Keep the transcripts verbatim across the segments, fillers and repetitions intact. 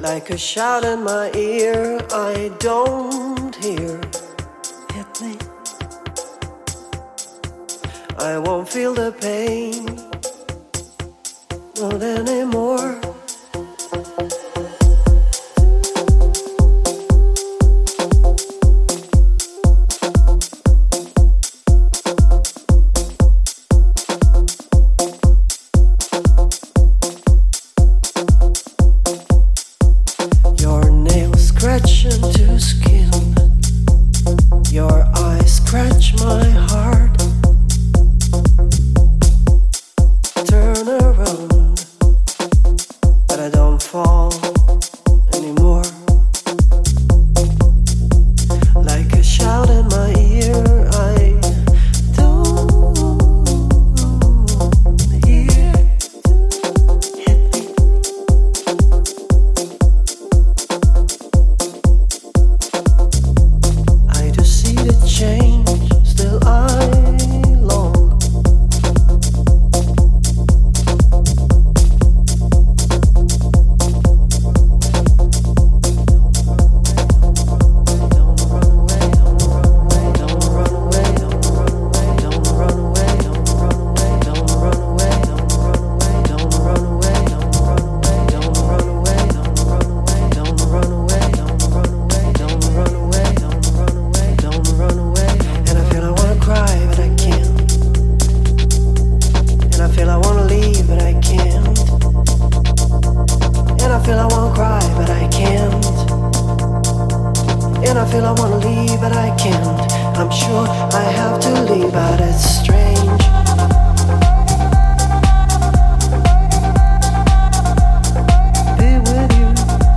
Like a shout in my ear, I don't hear. Hit me. I won't feel the pain, not anymore. Into skin, your eyes scratch my heart. Turn around, but I don't fall anymore. Like a shout in my ear, I don't hear. Hit me. Change, still I long. And I feel I wanna leave, but I can't. I'm sure I have to leave, but it's strange. Be with you.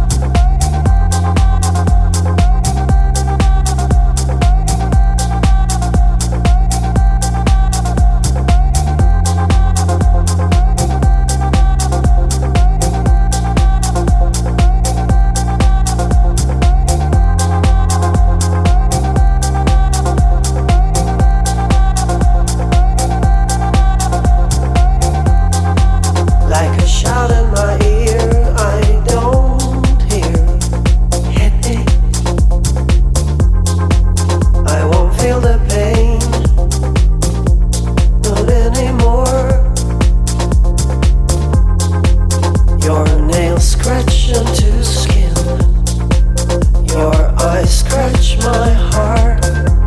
Scratch into skin, your eyes scratch my heart.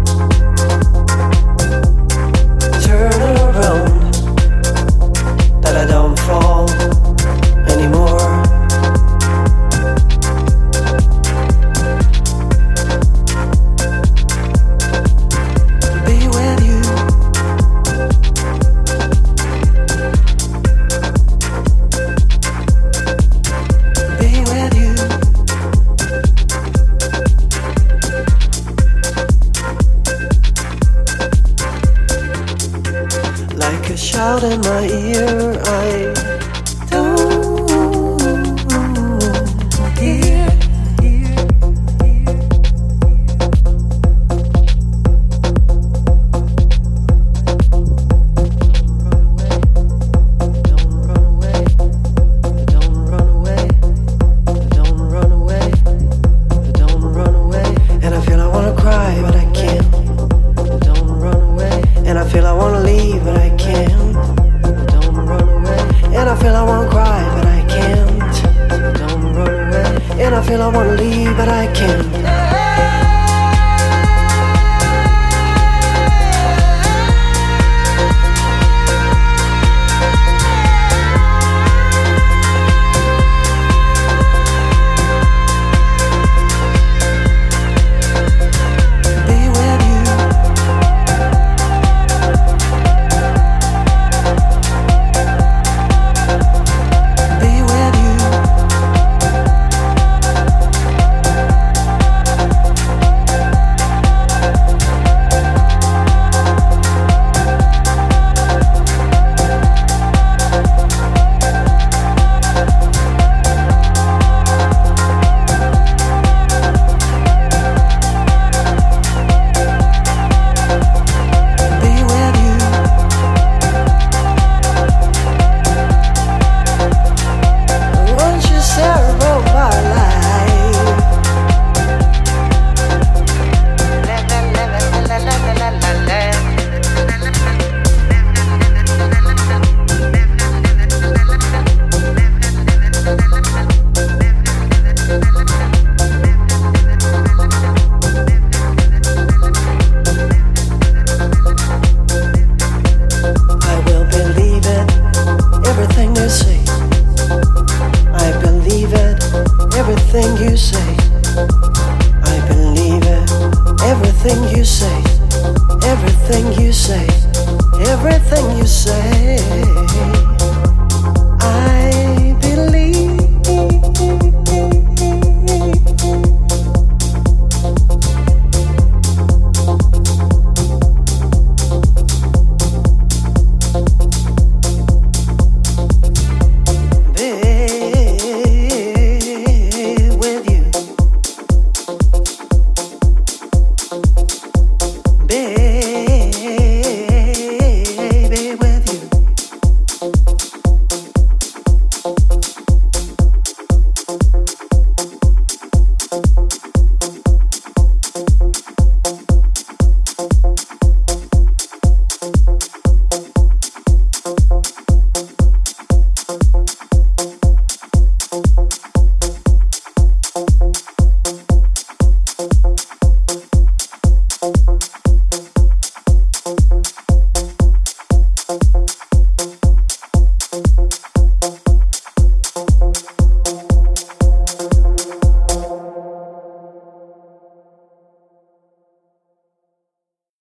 Turn around, that I don't fall anymore. Be with you. Like a shout in my ear, I don't hear. And I feel I wanna cry, but I can't. And I feel I wanna leave, but I can't. Don't run away. And I feel I wanna cry, but I can't. Don't run away. And I feel I wanna leave, but I can't. say.